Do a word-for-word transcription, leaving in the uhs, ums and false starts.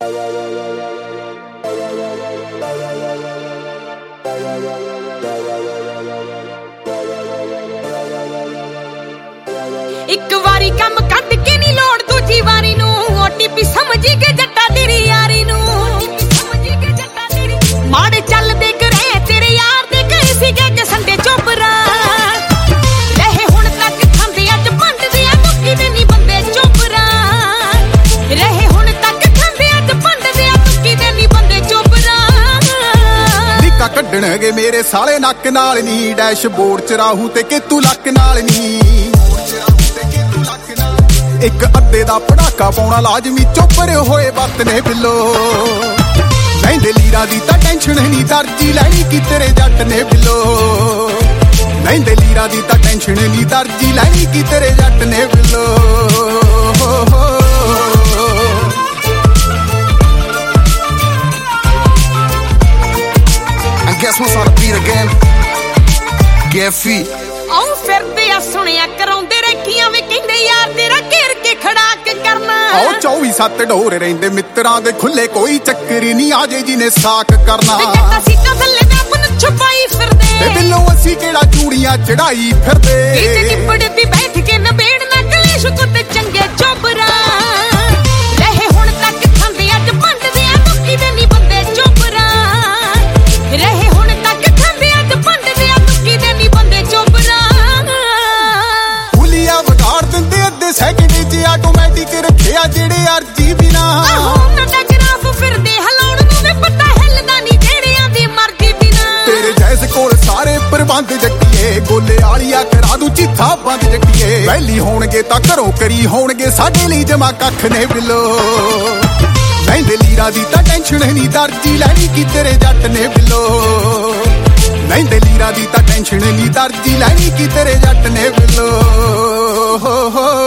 ਇੱਕ ਵਾਰੀ ਕੰਮ ਕੱਢ ਕੇ ਨੀ ਲੋੜ ਦੂਜੀ ਵਾਰੀ ਨੂੰ ਓਟੀਪੀ ਸਮਝ ਕੇ ਜੱਟਾ ਤੇਰੀ ਯਾਰੀ ਨੂੰ ਮਾੜੇ ਚੱਲਦੇ ਕਰੇ ਤੇਰੇ ਯਾਰ ਦੇ ਕਈ ਸੀਗੇ ਕਿ ਸੰਡੇ ਚੋਪਰਾ ਰਹੇ ਹੁਣ ਤੱਕ ਖਾਂਦੇ ਅੱਜ ਭੰਡਦੇ ਆ ਮੁੱਕੀ ਦੇ ਨੀ ਬੰਦੇ ਚੋਪਰਾ ਰਹੇ ਹੁਣ ਤੱਕ ਖਾਂਦੇ ਅੱਜ ਭੰਡਦੇ ਆ ਮੁੱਕੀ ਦੇ ਨੀ ਬੰਦੇ ਚੋਪਰਾ ਨਿੱਕਾ ਕੱਢਣਗੇ ਮੇਰੇ ਸਾਲੇ ਨੱਕ ਨਾਲ ਨੀ ਡੈਸ਼ਬੋਰਡ ਚ ਰਾਹੂ ਤੇ ਕਿਤੂ ਲੱਕ ਨਾਲ ਨੀ ਇੱਕ ਅੱਧੇ ਦਾ ਪੜਾਕਾ ਪਾਉਣਾ ਲਾਜ਼ਮੀ ਚੋਪਰੇ ਹੋਏ ਵਕਤ ਨੇ ਬਿੱਲੋ ਲੈਂਦੇ ਲੀਰਾਂ ਦੀ ਤਾਂ ਟੈਨਸ਼ਨ ਨਹੀਂ ਦਰਜੀ ਲੈਣੀ ਕਿ ਤੇਰੇ ਜੱਟ ਨੇ ਬਿੱਲੋ ਲੈਂਦੇ ਲੀਰਾਂ ਦੀ ਤਾਂ ਟੈਨਸ਼ਨ ਨਹੀਂ ਦਰਜੀ ਲੈਣੀ ਕਿ ਤੇਰੇ ਜੱਟ ਨੇ ਬਿੱਲੋ I guess what's on the beat again? Get feet. ਆਉ ਫਿਰਦੇ ਆ ਸੁਣਿਆ ਕਰਾਉਂਦੇ ਰੱਖੀਆਂ ਵੇ ਕਹਿੰਦੇ ਯਾਰ ਤੇਰਾ ਘੇਰ ਕੇ ਖੜਾਕ ਕਰਨਾ ਆਓ ਚੌਵੀ ਸੱਤ ਢੋਰ ਰਹਿੰਦੇ ਮਿੱਤਰਾਂ ਦੇ ਖੁੱਲੇ ਕੋਈ ਚੱਕਰ ਨਹੀਂ ਆਜੇ ਜੀ ਨੇ ਸਾਕ ਕਰਨਾ ਤੇ ਜੱਟਾ ਸੀਟਾਂ ਥੱਲੇ ਮੈਂ ਆਪਨ ਛੁਪਾਈ ਫਿਰਦੇ ਤੇ ਬਿੱਲੋ ਅਸੀਂ ਕਿਹੜਾ ਚੂੜੀਆਂ ਚੜਾਈ ਫਿਰਦੇ ਤੇ ਟਿੱਪੜ ਤੇ ਬੈਠ ਕੇ ਨਬੇੜ ਨਾ ਕਲੇਸ਼ ਕੁੱਤੇ ਚੰਗੇ ਚੋਬਰਾ ਰਹੇ ਹੁਣ ਤੱਕ ਖਾਂਦੇ ਅੱਜ ਭੰਡਦੇ ਆ ਮੁੱਕੀ ਦੇ ਨੀ ਬੰਦੇ ਚੋਬਰਾ ਰਹੇ ਹੁਣ ਤੱਕ ਖਾਂਦੇ ਅੱਜ ਭੰਡਦੇ ਆ ਮੁੱਕੀ ਦੇ ਨੀ ਬੰਦੇ ਚੋਬਰਾ ਹੁਲੀਆ ਵਿਗਾੜ ਦਿੰਦੇ ਅੱਧੇ ਸੈਕਿੰਡ ਚ ਆਟੋਮੈਟਿਕ ਰੱਖਿਆ ਜਿਹੜੇ ਅਰਜੀ ਬਿਨਾ ਹੁਣ ਤਾਂ ਜਰਾਫ ਫਿਰਦੇ ਹਲਾਉਣ ਨੂੰ ਵੀ ਪਤਾ ਹਿੱਲਦਾ ਨਹੀਂ ਜਿਹੜਿਆਂ ਦੀ ਮਰਜ਼ੀ ਬਿਨਾ ਤੇਰੇ ਜੈਸ ਕੋਲ ਸਾਰੇ ਪ੍ਰਬੰਧ ਜੱਟੀਏ ਗੋਲੇ ਵਾਲੀਆ ਕਰਾ ਦੂ ਚਿੱਥਾ ਬੰਦ ਜੱਟੀਏ ਵੈਲੀ ਹੋਣਗੇ ਤਾਂ ਘਰੋਂ ਕਰੀ ਹੋਣਗੇ ਸਾਡੇ ਲਈ ਜਮਾ ਕੱਖ ਨੇ ਬਿੱਲੋ ਲੈਂਦੇ ਲੀਰਾਂ ਦੀ ਤਾਂ ਟੈਨਸ਼ਨ ਨਹੀਂ ਦਰਜੀ ਲੈਣੀ ਕਿ ਤੇਰੇ ਜੱਟ ਨੇ ਬਿੱਲੋ ਲੈਂਦੇ ਲੀਰਾਂ ਦੀ ਤਾਂ ਟੈਨਸ਼ਨ ਨਹੀਂ ਦਰਜੀ ਲੈਣੀ ਕਿ ਤੇਰੇ ਜੱਟ ਨੇ ਬਿੱਲੋ